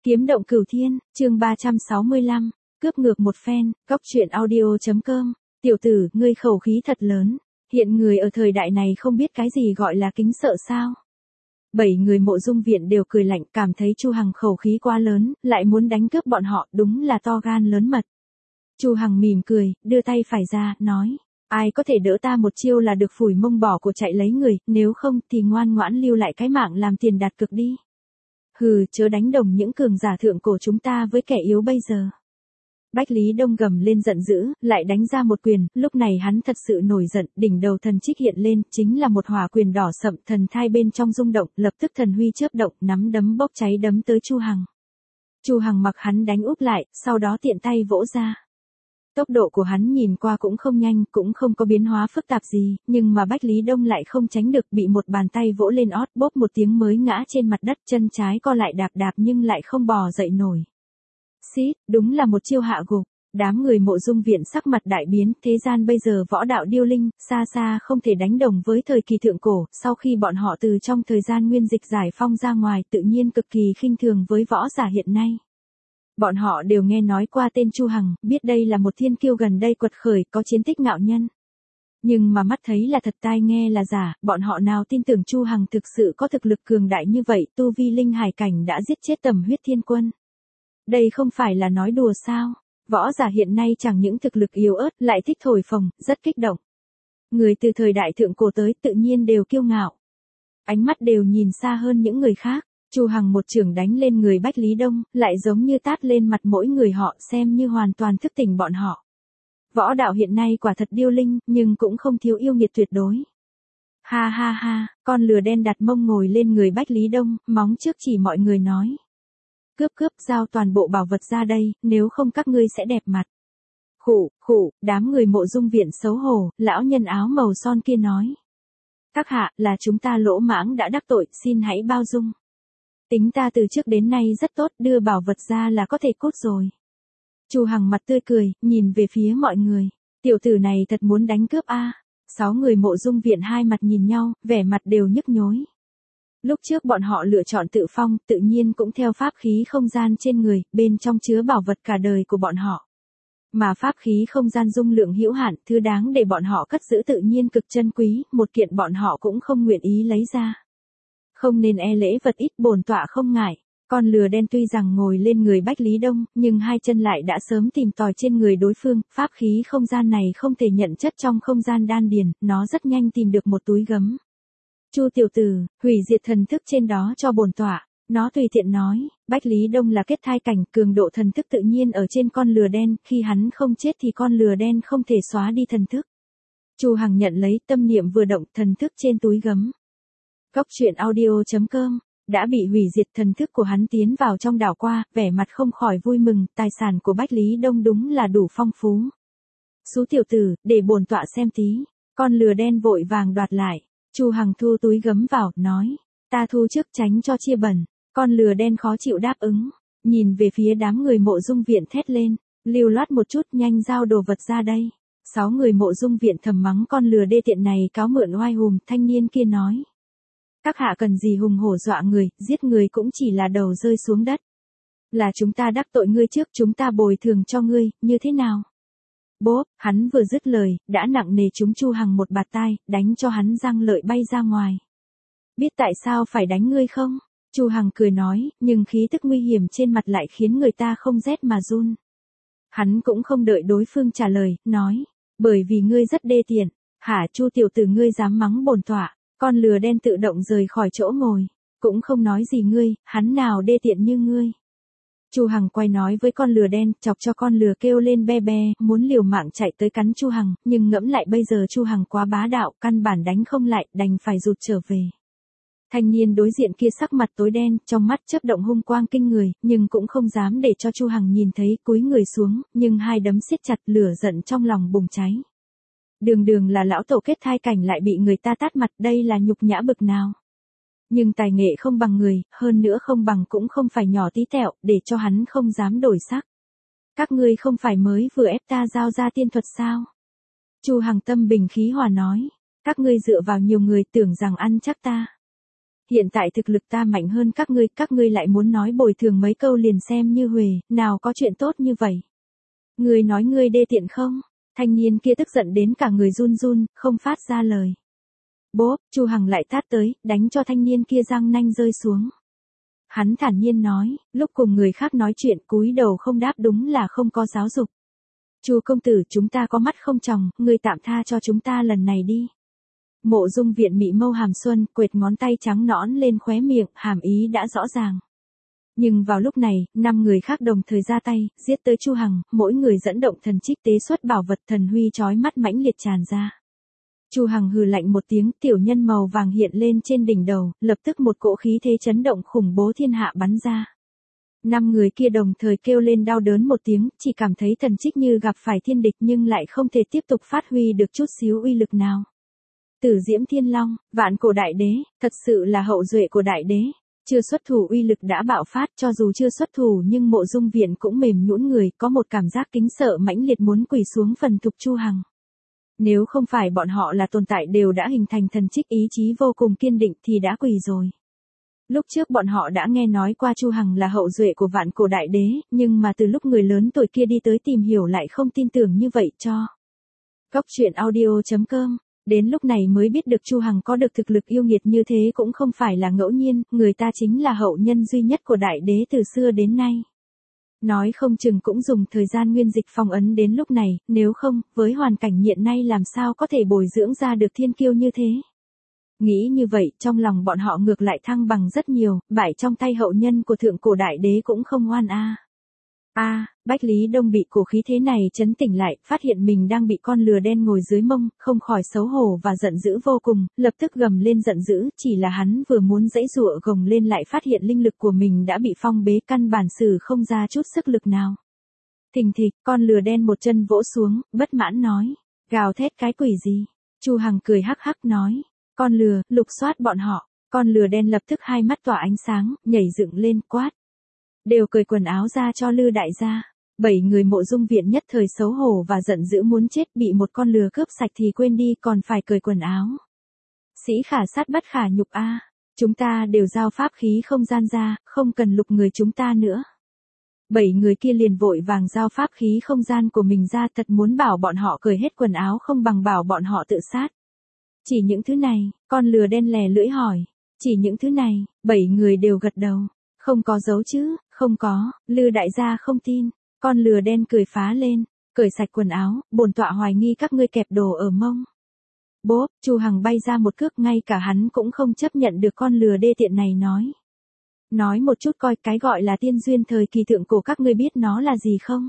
Kiếm động cửu thiên, chương 365, cướp ngược một phen, góc truyện audio.com, tiểu tử, ngươi khẩu khí thật lớn, hiện người ở thời đại này không biết cái gì gọi là kính sợ sao. 7 người Mộ Dung viện đều cười lạnh, cảm thấy Chu Hằng khẩu khí quá lớn, lại muốn đánh cướp bọn họ, đúng là to gan lớn mật. Chu Hằng mỉm cười, đưa tay phải ra, nói, ai có thể đỡ ta một chiêu là được phủi mông bỏ của chạy lấy người, nếu không thì ngoan ngoãn lưu lại cái mạng làm tiền đặt cược đi. Hừ, chớ đánh đồng những cường giả thượng cổ chúng ta với kẻ yếu bây giờ. Bách Lý Đông gầm lên giận dữ, lại đánh ra một quyền, lúc này hắn thật sự nổi giận, đỉnh đầu thần trích hiện lên, chính là một hỏa quyền đỏ sậm, thần thai bên trong rung động, lập tức thần huy chớp động, nắm đấm bốc cháy đấm tới Chu Hằng. Chu Hằng mặc hắn đánh úp lại, sau đó tiện tay vỗ ra. Tốc độ của hắn nhìn qua cũng không nhanh, cũng không có biến hóa phức tạp gì, nhưng mà Bách Lý Đông lại không tránh được, bị một bàn tay vỗ lên ót, bốp một tiếng mới ngã trên mặt đất, chân trái co lại đạp đạp nhưng lại không bò dậy nổi. Xít, đúng là một chiêu hạ gục. Đám người Mộ Dung viện sắc mặt đại biến, thế gian bây giờ võ đạo điêu linh, xa xa không thể đánh đồng với thời kỳ thượng cổ, sau khi bọn họ từ trong thời gian nguyên dịch giải phong ra ngoài, tự nhiên cực kỳ khinh thường với võ giả hiện nay. Bọn họ đều nghe nói qua tên Chu Hằng, biết đây là một thiên kiêu gần đây quật khởi, có chiến tích ngạo nhân. Nhưng mà mắt thấy là thật, tai nghe là giả, bọn họ nào tin tưởng Chu Hằng thực sự có thực lực cường đại như vậy, tu vi linh hải cảnh đã giết chết Tầm Huyết Thiên Quân. Đây không phải là nói đùa sao? Võ giả hiện nay chẳng những thực lực yếu ớt, lại thích thổi phồng, rất kích động. Người từ thời đại thượng cổ tới tự nhiên đều kiêu ngạo. Ánh mắt đều nhìn xa hơn những người khác. Chu Hằng một chưởng đánh lên người Bách Lý Đông, lại giống như tát lên mặt mỗi người họ, xem như hoàn toàn thức tỉnh bọn họ. Võ đạo hiện nay quả thật điêu linh, nhưng cũng không thiếu yêu nghiệt tuyệt đối. Ha ha ha, con lừa đen đặt mông ngồi lên người Bách Lý Đông, móng trước chỉ mọi người nói. Cướp cướp, giao toàn bộ bảo vật ra đây, nếu không các ngươi sẽ đẹp mặt. Khụ, khụ, đám người Mộ Dung viện xấu hổ, lão nhân áo màu son kia nói. Các hạ, là chúng ta lỗ mãng đã đắc tội, xin hãy bao dung. Tính ta từ trước đến nay rất tốt, đưa bảo vật ra là có thể cút rồi. Chu Hằng mặt tươi cười, nhìn về phía mọi người. Tiểu tử này thật muốn đánh cướp a. 6 người Mộ Dung viện hai mặt nhìn nhau, vẻ mặt đều nhức nhối. Lúc trước bọn họ lựa chọn tự phong, tự nhiên cũng theo pháp khí không gian trên người, bên trong chứa bảo vật cả đời của bọn họ. Mà pháp khí không gian dung lượng hữu hạn, thứ đáng để bọn họ cất giữ tự nhiên cực chân quý, một kiện bọn họ cũng không nguyện ý lấy ra. Không nên e lễ vật ít, bổn tọa không ngại. Con lừa đen tuy rằng ngồi lên người Bách Lý Đông, nhưng hai chân lại đã sớm tìm tòi trên người đối phương, pháp khí không gian này không thể nhận chất trong không gian đan điền, nó rất nhanh tìm được một túi gấm. Chu tiểu tử, hủy diệt thần thức trên đó cho bổn tọa. Nó tùy tiện nói, Bách Lý Đông là kết thai cảnh, cường độ thần thức tự nhiên ở trên con lừa đen, khi hắn không chết thì con lừa đen không thể xóa đi thần thức. Chu Hằng nhận lấy, tâm niệm vừa động, thần thức trên túi gấm. Góc truyện audio.com, đã bị hủy diệt, thần thức của hắn tiến vào trong đảo qua, vẻ mặt không khỏi vui mừng, tài sản của Bách Lý Đông đúng là đủ phong phú. Sú tiểu tử, để bổn tọa xem tí. Con lừa đen vội vàng đoạt lại. Chu Hằng thu túi gấm vào, nói, ta thu trước tránh cho chia bẩn. Con lừa đen khó chịu đáp ứng, nhìn về phía đám người Mộ Dung viện thét lên, lưu loát một chút, nhanh giao đồ vật ra đây. 6 người Mộ Dung viện thầm mắng con lừa đê tiện này cáo mượn oai hùng, thanh niên kia nói. Các hạ cần gì hùng hổ dọa người, giết người cũng chỉ là đầu rơi xuống đất. Là chúng ta đắc tội ngươi trước, chúng ta bồi thường cho ngươi, như thế nào? Bốp, hắn vừa dứt lời, đã nặng nề trúng Chu Hằng một bạt tai, đánh cho hắn răng lợi bay ra ngoài. Biết tại sao phải đánh ngươi không? Chu Hằng cười nói, nhưng khí tức nguy hiểm trên mặt lại khiến người ta không rét mà run. Hắn cũng không đợi đối phương trả lời, nói, bởi vì ngươi rất đê tiện. Hả, Chu tiểu tử, ngươi dám mắng bổn tọa? Con lừa đen tự động rời khỏi chỗ ngồi, cũng không nói gì ngươi, hắn nào đê tiện như ngươi. Chu Hằng quay nói với con lừa đen, chọc cho con lừa kêu lên be be, muốn liều mạng chạy tới cắn Chu Hằng, nhưng ngẫm lại bây giờ Chu Hằng quá bá đạo, căn bản đánh không lại, đành phải rụt trở về. Thanh niên đối diện kia sắc mặt tối đen, trong mắt chớp động hung quang kinh người, nhưng cũng không dám để cho Chu Hằng nhìn thấy, cúi người xuống, nhưng hai đấm siết chặt, lửa giận trong lòng bùng cháy. Đường là lão tổ kết thai cảnh lại bị người ta tát mặt, đây là nhục nhã bực nào. Nhưng tài nghệ không bằng người, hơn nữa không bằng cũng không phải nhỏ tí tẹo, để cho hắn không dám đổi sắc. Các ngươi không phải mới vừa ép ta giao ra tiên thuật sao? Chu Hằng tâm bình khí hòa nói, các ngươi dựa vào nhiều người tưởng rằng ăn chắc ta. hiện tại thực lực ta mạnh hơn các ngươi lại muốn nói bồi thường mấy câu liền xem như huề, nào có chuyện tốt như vậy. Ngươi nói ngươi đê tiện không? Thanh niên kia tức giận đến cả người run run, không phát ra lời. Bốp, Chu Hằng lại tát tới, đánh cho thanh niên kia răng nanh rơi xuống. Hắn thản nhiên nói, lúc cùng người khác nói chuyện cúi đầu không đáp đúng là không có giáo dục. Chu công tử, chúng ta có mắt không tròng, ngươi tạm tha cho chúng ta lần này đi. Mộ Dung Viện mị mâu hàm xuân, quệt ngón tay trắng nõn lên khóe miệng, hàm ý đã rõ ràng. Nhưng vào lúc này, 5 người khác đồng thời ra tay, giết tới Chu Hằng, mỗi người dẫn động thần trích tế xuất bảo vật thần huy chói mắt mãnh liệt tràn ra. Chu Hằng hừ lạnh một tiếng, tiểu nhân màu vàng hiện lên trên đỉnh đầu, lập tức một cỗ khí thế chấn động khủng bố thiên hạ bắn ra. 5 người kia đồng thời kêu lên đau đớn một tiếng, chỉ cảm thấy thần trích như gặp phải thiên địch nhưng lại không thể tiếp tục phát huy được chút xíu uy lực nào. Tử Diễm Thiên Long, vạn cổ đại đế, thật sự là hậu duệ của đại đế. Chưa xuất thủ uy lực đã bạo phát, cho dù chưa xuất thủ nhưng Mộ Dung Viện cũng mềm nhũn người, có một cảm giác kính sợ mãnh liệt muốn quỳ xuống phần thục Chu Hằng. Nếu không phải bọn họ là tồn tại đều đã hình thành thần trích ý chí vô cùng kiên định thì đã quỳ rồi. Lúc trước bọn họ đã nghe nói qua Chu Hằng là hậu duệ của vạn cổ đại đế, nhưng mà từ lúc người lớn tuổi kia đi tới tìm hiểu lại không tin tưởng như vậy cho. Góc truyện audio.com. Đến lúc này mới biết được Chu Hằng có được thực lực yêu nghiệt như thế cũng không phải là ngẫu nhiên, người ta chính là hậu nhân duy nhất của đại đế từ xưa đến nay. Nói không chừng cũng dùng thời gian nguyên dịch phong ấn đến lúc này, nếu không, với hoàn cảnh hiện nay làm sao có thể bồi dưỡng ra được thiên kiêu như thế. Nghĩ như vậy, trong lòng bọn họ ngược lại thăng bằng rất nhiều, bại trong tay hậu nhân của thượng cổ đại đế cũng không oan a. Bách Lý Đông bị cổ khí thế này chấn tỉnh lại, phát hiện mình đang bị con lừa đen ngồi dưới mông, không khỏi xấu hổ và giận dữ vô cùng, lập tức gầm lên giận dữ, chỉ là hắn vừa muốn giãy giụa gồng lên lại phát hiện linh lực của mình đã bị phong bế, căn bản sử không ra chút sức lực nào. Thình thịch, con lừa đen một chân vỗ xuống, bất mãn nói, gào thét cái quỷ gì? Chu Hằng cười hắc hắc nói, con lừa, lục soát bọn họ. Con lừa đen lập tức hai mắt tỏa ánh sáng, nhảy dựng lên quát. Đều cởi quần áo ra cho Lư đại gia. 7 người Mộ Dung Viện nhất thời xấu hổ và giận dữ muốn chết, bị một con lừa cướp sạch thì quên đi còn phải cởi quần áo. Sĩ khả sát bất khả nhục a. Chúng ta đều giao pháp khí không gian ra, không cần lục người chúng ta nữa. 7 người kia liền vội vàng giao pháp khí không gian của mình ra, thật muốn bảo bọn họ cởi hết quần áo không bằng bảo bọn họ tự sát. Chỉ những thứ này, con lừa đen lè lưỡi hỏi. Chỉ những thứ này, 7 người đều gật đầu. Không có giấu chứ, không có, Lư đại gia không tin. Con lừa đen cười phá lên, cởi sạch quần áo, bổn tọa hoài nghi các ngươi kẹp đồ ở mông. Bốp, Chu Hằng bay ra một cước, ngay cả hắn cũng không chấp nhận được con lừa đê tiện này nói. Nói một chút coi cái gọi là tiên duyên thời kỳ thượng cổ các ngươi biết nó là gì không?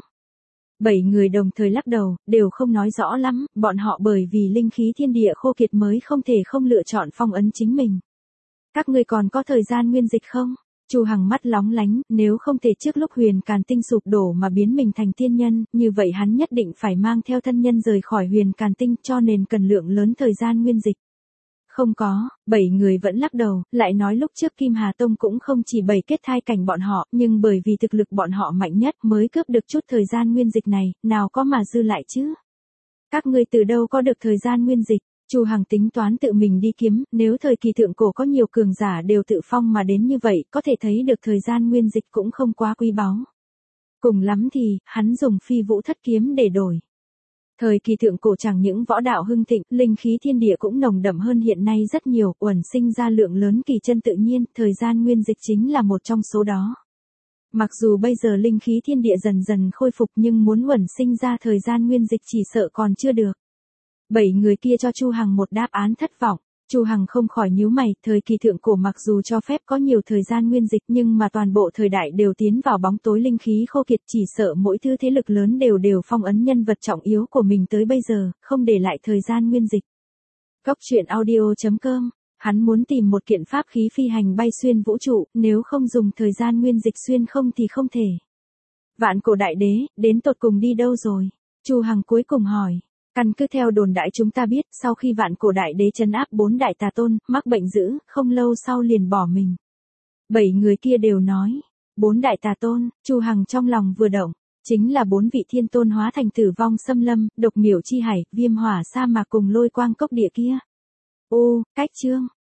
7 người đồng thời lắc đầu, đều không nói rõ lắm, bọn họ bởi vì linh khí thiên địa khô kiệt mới không thể không lựa chọn phong ấn chính mình. Các ngươi còn có thời gian nguyên dịch không? Chu Hằng mắt lóng lánh, nếu không thể trước lúc Huyền Càn Tinh sụp đổ mà biến mình thành tiên nhân, như vậy hắn nhất định phải mang theo thân nhân rời khỏi Huyền Càn Tinh, cho nên cần lượng lớn thời gian nguyên dịch. Không có, 7 người vẫn lắc đầu, lại nói lúc trước Kim Hà Tông cũng không chỉ bày kết thai cảnh bọn họ, nhưng bởi vì thực lực bọn họ mạnh nhất mới cướp được chút thời gian nguyên dịch này, nào có mà dư lại chứ. Các ngươi từ đâu có được thời gian nguyên dịch? Chu Hằng tính toán tự mình đi kiếm, nếu thời kỳ thượng cổ có nhiều cường giả đều tự phong mà đến như vậy, có thể thấy được thời gian nguyên dịch cũng không quá quý báu. Cùng lắm thì, hắn dùng Phi Vũ Thất kiếm để đổi. Thời kỳ thượng cổ chẳng những võ đạo hưng thịnh, linh khí thiên địa cũng nồng đậm hơn hiện nay rất nhiều, uẩn sinh ra lượng lớn kỳ chân tự nhiên, thời gian nguyên dịch chính là một trong số đó. Mặc dù bây giờ linh khí thiên địa dần dần khôi phục nhưng muốn uẩn sinh ra thời gian nguyên dịch chỉ sợ còn chưa được. 7 người kia cho Chu Hằng một đáp án thất vọng. Chu Hằng không khỏi nhíu mày, thời kỳ thượng cổ mặc dù cho phép có nhiều thời gian nguyên dịch nhưng mà toàn bộ thời đại đều tiến vào bóng tối linh khí khô kiệt, chỉ sợ mỗi thứ thế lực lớn đều phong ấn nhân vật trọng yếu của mình tới bây giờ, không để lại thời gian nguyên dịch. Góc truyện audio.com. Hắn muốn tìm một kiện pháp khí phi hành bay xuyên vũ trụ, nếu không dùng thời gian nguyên dịch xuyên không thì không thể. Vạn cổ đại đế, đến tột cùng đi đâu rồi? Chu Hằng cuối cùng hỏi. Căn cứ theo đồn đại chúng ta biết, sau khi vạn cổ đại đế trấn áp 4 đại tà tôn, mắc bệnh dữ, không lâu sau liền bỏ mình. 7 người kia đều nói, 4 đại tà tôn, Chu Hằng trong lòng vừa động, chính là 4 vị thiên tôn hóa thành tử vong xâm lâm, độc miểu chi hải, viêm hỏa sa mạc cùng lôi quang cốc địa kia. Cách chương